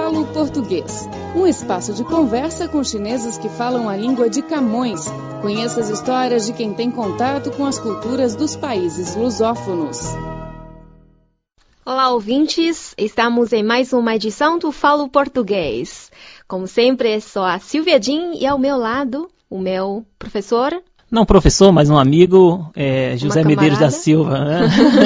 Falo Português, um espaço de conversa com chineses que falam a língua de Camões. Conheça as histórias de quem tem contato com as culturas dos países lusófonos. Olá, ouvintes! Estamos em mais uma edição do Falo Português. Como sempre, sou a Silvia Jin e ao meu lado, o meu professor... Não professor, mas um amigo, José Medeiros da Silva. Né?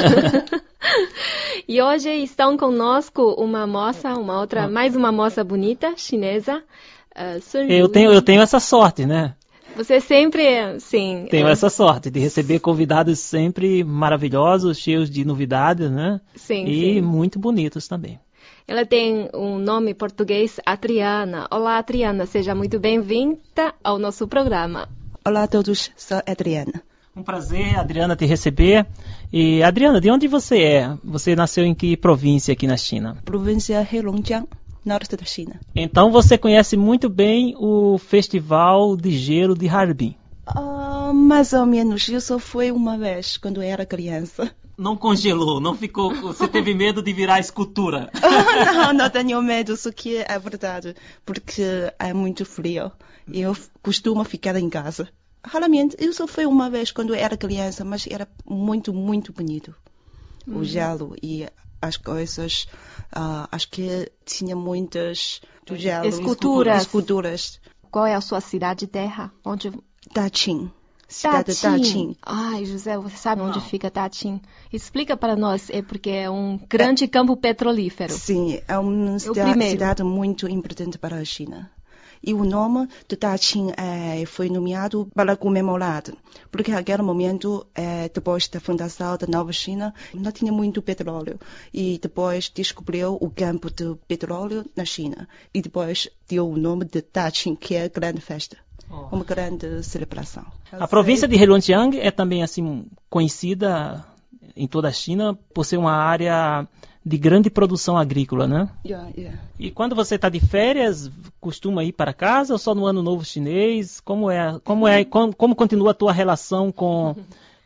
E hoje estão conosco mais uma moça bonita, chinesa. Eu tenho essa sorte, né? Você sempre, sim... Tenho essa sorte de receber convidados sempre maravilhosos, cheios de novidades, né? Sim, e sim. Muito bonitos também. Ela tem um nome português, Adriana. Olá, Adriana, seja muito bem-vinda ao nosso programa. Olá a todos, sou Adriana. Um prazer, Adriana, te receber. E, Adriana, de onde você é? Você nasceu em que província aqui na China? Província Heilongjiang, norte da China. Então você conhece muito bem o Festival de Gelo de Harbin. Mais ou menos, eu só fui uma vez, quando eu era criança. Não congelou, não ficou... Você teve medo de virar escultura? Não tenho medo, isso que é verdade, porque é muito frio. Eu costumo ficar em casa. Raramente, eu só fui uma vez quando eu era criança, mas era muito, muito bonito. O gelo e as coisas, acho que tinha muitas do gelo, esculturas. Qual é a sua cidade-terra? Onde... Daqing. Cidade de Daqing. Ai, José, você sabe onde fica Daqing? Explica para nós, porque é um grande campo petrolífero. Sim, é uma cidade muito importante para a China. E o nome de Daqing foi nomeado para comemorar, porque naquele momento, depois da fundação da Nova China, não tinha muito petróleo. E depois descobriu o campo de petróleo na China. E depois deu o nome de Daqing, que é a grande festa. Uma grande celebração. A província de Heilongjiang é também assim conhecida em toda a China por ser uma área de grande produção agrícola, né? Yeah. E quando você está de férias, costuma ir para casa ou só no Ano Novo Chinês? Como continua a tua relação com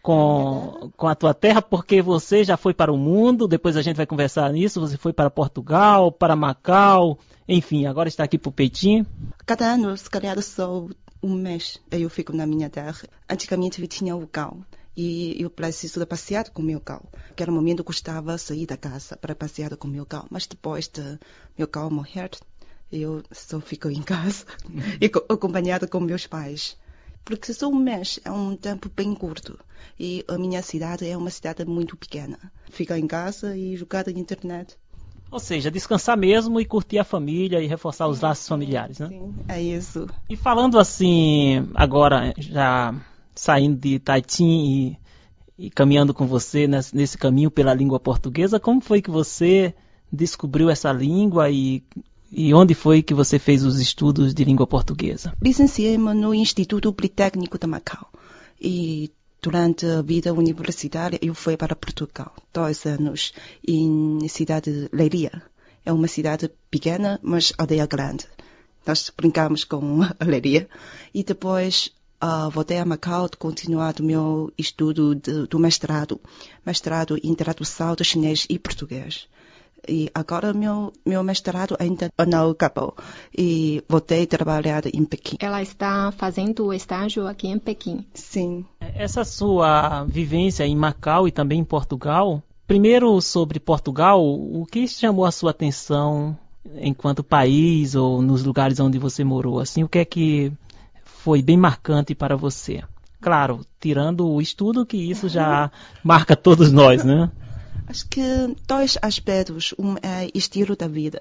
a tua terra? Porque você já foi para o mundo, depois a gente vai conversar nisso, você foi para Portugal, para Macau, enfim, agora está aqui para o Peitinho. Cada ano, se calhar, só um mês eu fico na minha terra. Antigamente eu tinha o cão e eu preciso de passear com o meu cão. Naquele momento eu gostava de sair da casa para passear com o meu cão, mas depois de meu cão morrer, eu só fico em casa e acompanhada com meus pais. Porque só um mês é um tempo bem curto e a minha cidade é uma cidade muito pequena. Ficar em casa e jogar na internet. Ou seja, descansar mesmo e curtir a família e reforçar os laços familiares, né? Sim, é isso. E falando assim, agora já saindo de Taitin e caminhando com você nesse caminho pela língua portuguesa, como foi que você descobriu essa língua e onde foi que você fez os estudos de língua portuguesa? Licenciei-me no Instituto Politécnico de Macau e durante a vida universitária eu fui para Portugal, 2 anos, em cidade de Leiria. É uma cidade pequena, mas aldeia grande. Nós brincamos com a Leiria. E depois voltei a Macau de continuar o meu estudo do mestrado em tradução de chinês e português. E agora meu mestrado ainda não acabou. E voltei a trabalhar em Pequim. Ela está fazendo o estágio aqui em Pequim. Sim. Essa sua vivência em Macau e também em Portugal, primeiro sobre Portugal, o que chamou a sua atenção enquanto país ou nos lugares onde você morou? Assim, o que é que foi bem marcante para você? Claro, tirando o estudo, que isso já marca todos nós, né? Acho que 2 aspectos. Um é estilo da vida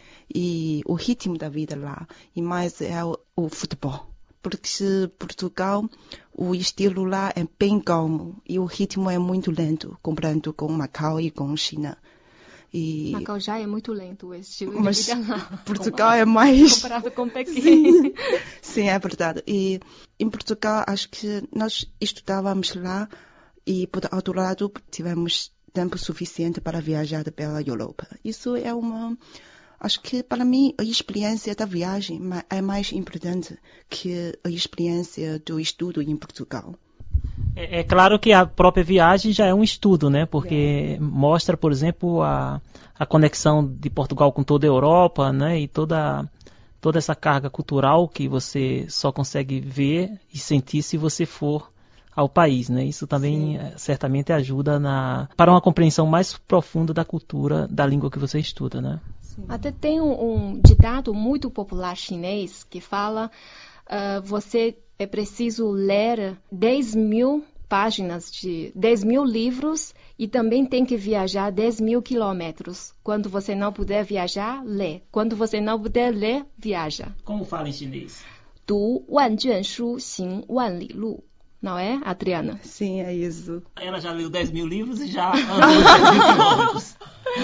e o ritmo da vida lá. E mais é o futebol. Porque Portugal, o estilo lá é bem calmo e o ritmo é muito lento, comparando com Macau e com China. Macau já é muito lento o estilo de vida lá. Portugal é mais... Comparado com Pequim. Sim, é verdade. E em Portugal, acho que nós estudávamos lá e, por outro lado, tivemos tempo suficiente para viajar pela Europa. Isso é acho que para mim a experiência da viagem é mais importante que a experiência do estudo em Portugal. É claro que a própria viagem já é um estudo, né? Porque mostra, por exemplo, a conexão de Portugal com toda a Europa, né? E toda essa carga cultural que você só consegue ver e sentir se você for ao país, né? Isso também certamente ajuda para uma compreensão mais profunda da cultura, da língua que você estuda, né? Sim. Até tem um ditado muito popular chinês que fala você é preciso ler 10.000 páginas de 10.000 livros e também tem que viajar 10.000 quilômetros. Quando você não puder viajar, lê. Quando você não puder ler, viaja. Como fala em chinês? 读万卷书，行万里路. Não é, Adriana? Sim, é isso. Ela já leu 10.000 livros e já andou 10.000 quilômetros.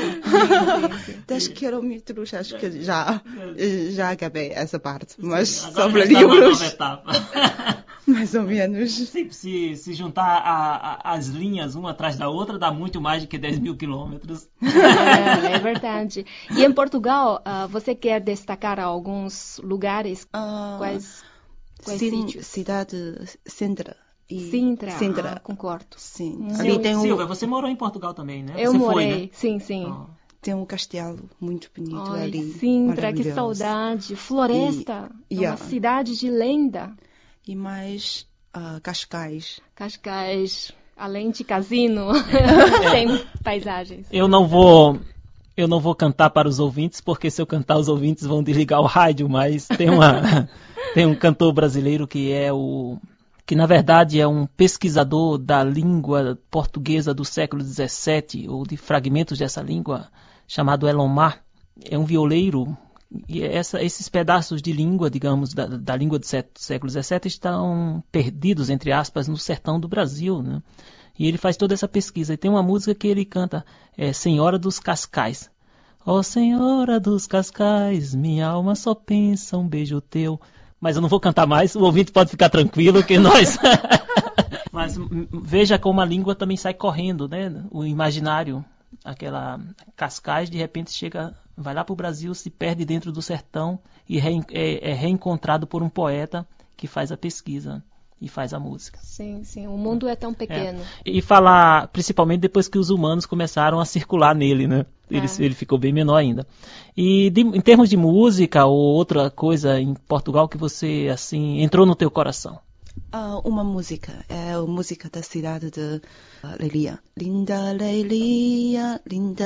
10 quilômetros, acho que já acabei essa parte. Mas agora sobre já está uma livros, nova etapa. mais ou menos. Se juntar as linhas uma atrás da outra, dá muito mais do que 10.000 quilômetros. É verdade. E em Portugal, você quer destacar alguns lugares? Quais sítios? Cidade Sintra. Sintra. Concordo. Sim. Ali tem Silvia, você morou em Portugal também, né? Eu você morei, foi, né? sim. Oh. Tem um castelo muito bonito ali. Sintra, que saudade. Floresta, uma cidade de lenda. E mais Cascais. Cascais, além de casino, tem paisagens. Eu não vou cantar para os ouvintes, porque se eu cantar os ouvintes vão desligar o rádio, mas tem um cantor brasileiro que na verdade é um pesquisador da língua portuguesa do século XVII, ou de fragmentos dessa língua, chamado Elomar. É um violeiro, e esses pedaços de língua, digamos, da língua do século XVII estão perdidos, entre aspas, no sertão do Brasil, né? E ele faz toda essa pesquisa. E tem uma música que ele canta, Senhora dos Cascais. Ó Senhora dos Cascais, minha alma só pensa um beijo teu. Mas eu não vou cantar mais, o ouvinte pode ficar tranquilo que nós... Mas veja como a língua também sai correndo, né? O imaginário, aquela Cascais, de repente vai lá para o Brasil, se perde dentro do sertão e é reencontrado por um poeta que faz a pesquisa e faz a música. Sim, o mundo é tão pequeno. E falar, principalmente depois que os humanos começaram a circular nele, né? Ele ficou bem menor ainda. E em termos de música ou outra coisa em Portugal que você, assim, entrou no teu coração? Uma música, é a música da cidade de Leiria. Linda Leiria,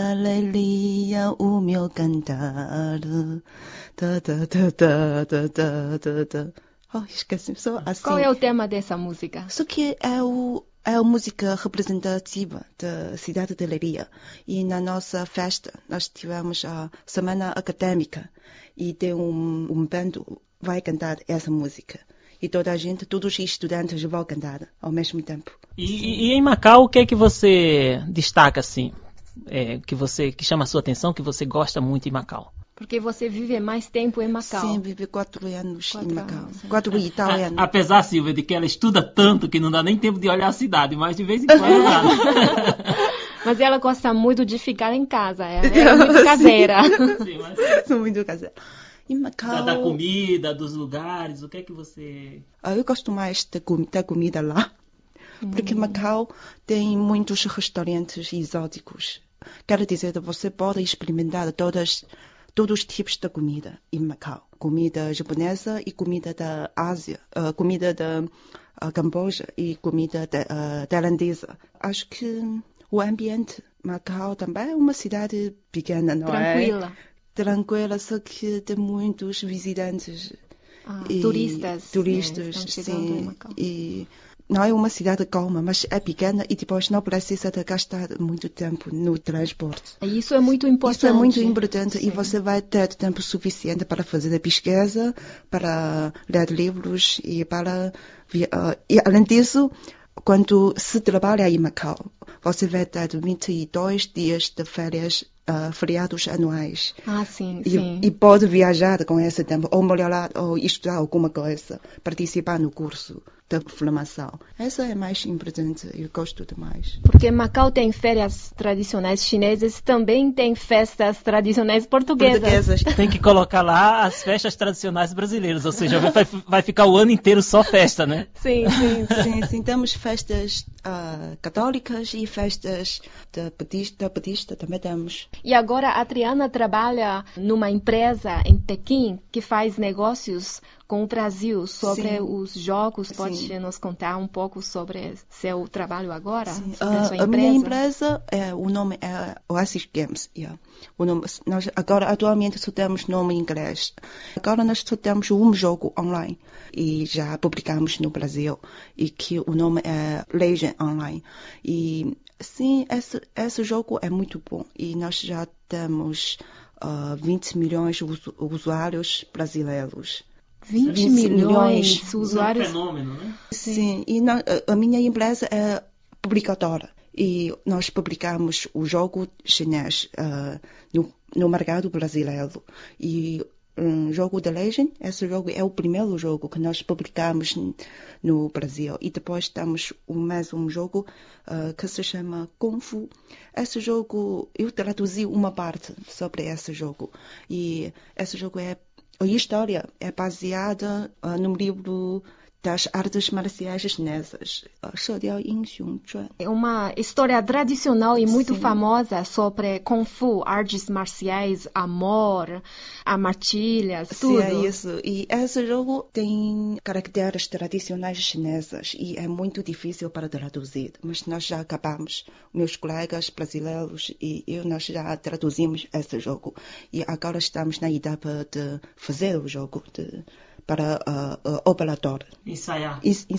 o meu cantar. Esqueci, só assim. Qual é o tema dessa música? Isso que é a música representativa da cidade de Leiria. E na nossa festa, nós tivemos a Semana Acadêmica e tem um bando vai cantar essa música. E toda a gente, todos os estudantes vão cantar ao mesmo tempo. E em Macau, o que é que você destaca, assim, que chama a sua atenção, que você gosta muito em Macau? Porque você vive mais tempo em Macau. Sim, vive 4 anos em Macau. 4 e tal anos. Apesar, Silvia, de que ela estuda tanto que não dá nem tempo de olhar a cidade, mas de vez em quando dá. Mas ela gosta muito de ficar em casa, é muito caseira. Sim, mas... Sou muito caseira. Em Macau... Da comida, dos lugares, o que é que você... Eu gosto mais da comida lá. Porque Macau tem muitos restaurantes exóticos. Quero dizer, você pode experimentar todos os tipos de comida em Macau. Comida japonesa e comida da Ásia, comida da Camboja e comida tailandesa. Acho que o ambiente Macau também é uma cidade pequena, não Tranquila. Tranquila, só que tem muitos visitantes. Turistas, sim. E não é uma cidade calma, mas é pequena e depois não precisa de gastar muito tempo no transporte. Isso é muito importante. Isso é muito importante e você vai ter tempo suficiente para fazer a pesquisa, para ler livros e e além disso, quando se trabalha em Macau, você vai ter 22 dias de férias, feriados anuais. Sim. E pode viajar com esse tempo, ou melhorar, ou estudar alguma coisa, participar no curso. da formação. Essa é mais importante, eu gosto demais. Porque Macau tem férias tradicionais chinesas, também tem festas tradicionais portuguesas. Tem que colocar lá as festas tradicionais brasileiras, ou seja, vai ficar o ano inteiro só festa, né? Sim. Sim, temos festas católicas e festas da budista também temos. E agora a Triana trabalha numa empresa em Pequim que faz negócios com o Brasil sobre os jogos. Pode nos contar um pouco sobre seu trabalho agora? Sobre a sua empresa? A minha empresa, o nome é Oasis Games. Yeah. Nós agora atualmente só temos nome em inglês. Agora nós só temos um jogo online e já publicamos no Brasil e que o nome é Legend Online. E sim, esse jogo é muito bom e nós já temos 20 milhões de usuários brasileiros. 20 milhões de usuários. É um fenômeno, né? Sim, e a minha empresa é publicadora e nós publicamos o jogo chinês no mercado brasileiro. E um jogo de Legend, esse jogo é o primeiro jogo que nós publicamos no Brasil. E depois temos mais um jogo que se chama Kung Fu. Esse jogo, eu traduzi uma parte sobre esse jogo. E esse jogo a história é baseada no livro das artes marciais chinesas, Shediao Yingxiong Zhuan. É uma história tradicional e muito famosa sobre Kung Fu, artes marciais, amor, armadilhas, tudo. Sim, é isso. E esse jogo tem caracteres tradicionais chinesas e é muito difícil para traduzir. Mas nós já acabamos, meus colegas brasileiros e nós já traduzimos esse jogo. E agora estamos na etapa de fazer o jogo, para operador. Ensaiar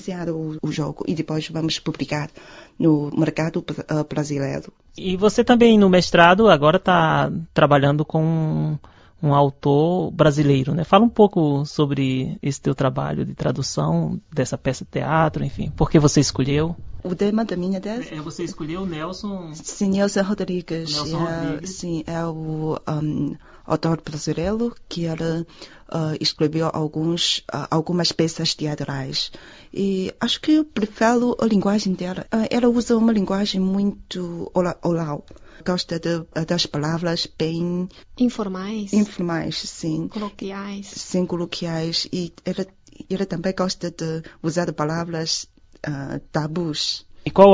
o jogo e depois vamos publicar no mercado brasileiro. E você também no mestrado agora está trabalhando com um autor brasileiro, né? Fala um pouco sobre esse teu trabalho de tradução dessa peça de teatro, enfim. Por que você escolheu? O tema da minha tese? Você escolheu o Nelson... Sim, Nelson Rodrigues. Sim, é o autor brasileiro que ele escreveu algumas peças teatrais. E acho que eu prefiro a linguagem dela. Ela usa uma linguagem muito oral. Gosta das palavras bem... Informais, sim. Coloquiais. Sim, coloquiais. E ela também gosta de usar palavras tabus. E qual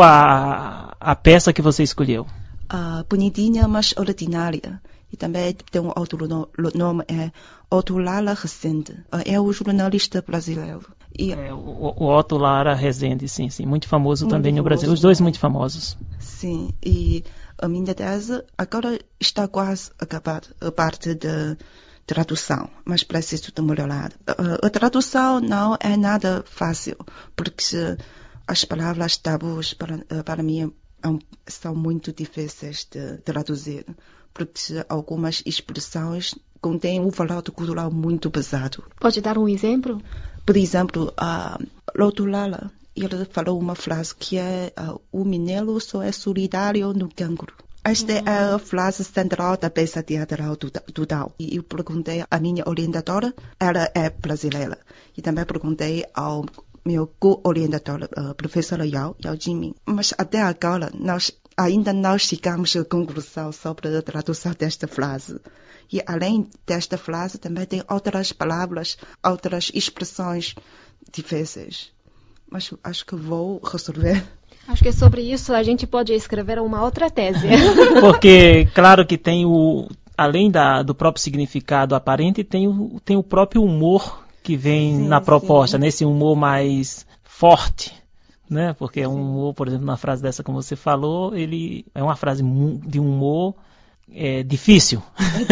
a peça que você escolheu? Bonitinha, mas ordinária. E também tem um outro nome, é Otto Lara Rezende. É o jornalista brasileiro. E o Otto Lara Rezende, sim. Muito famoso também no Brasil. Os dois muito famosos. Sim, e a minha tese agora está quase acabada, a parte de tradução, mas preciso de melhorar. A tradução não é nada fácil, porque as palavras tabus para mim são muito difíceis de traduzir, porque algumas expressões contêm um valor cultural muito pesado. Pode dar um exemplo? Por exemplo, Lotulala, ele falou uma frase que é o mineiro só é solidário no cancro. Esta é a frase central da peça teatral do Dao. E eu perguntei à minha orientadora, ela é brasileira, e também perguntei ao meu co-orientador, a professora Yao Jiming. Mas até agora, nós ainda não chegamos à conclusão sobre a tradução desta frase. E além desta frase, também tem outras palavras, outras expressões difíceis. Mas acho que vou resolver. Acho que sobre isso a gente pode escrever uma outra tese. Porque, claro que tem além do próprio significado aparente, tem o próprio humor que vem na proposta, né? Esse humor mais forte, né? Porque é um humor, por exemplo, na frase dessa como você falou, ele é uma frase de humor difícil.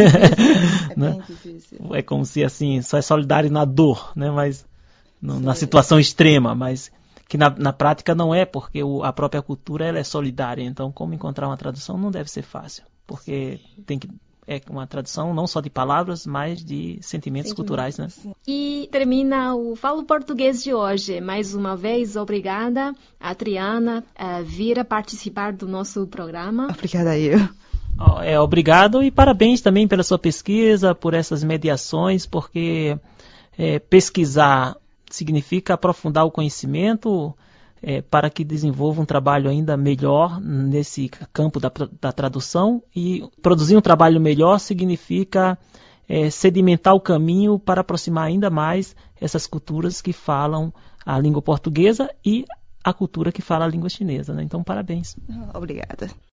É né? bem difícil. É como se assim, só é solidário na dor, né? Mas na situação extrema, mas que na prática não é, porque a própria cultura ela é solidária. Então, como encontrar uma tradução não deve ser fácil, porque é uma tradução não só de palavras, mas de sentimentos culturais, né? E termina o Falo Português de hoje. Mais uma vez, obrigada a Triana vir a participar do nosso programa. Obrigada eu. Obrigado e parabéns também pela sua pesquisa, por essas mediações, porque pesquisar significa aprofundar o conhecimento para que desenvolva um trabalho ainda melhor nesse campo da tradução, e produzir um trabalho melhor significa sedimentar o caminho para aproximar ainda mais essas culturas que falam a língua portuguesa e a cultura que fala a língua chinesa, né? Então, parabéns. Obrigada.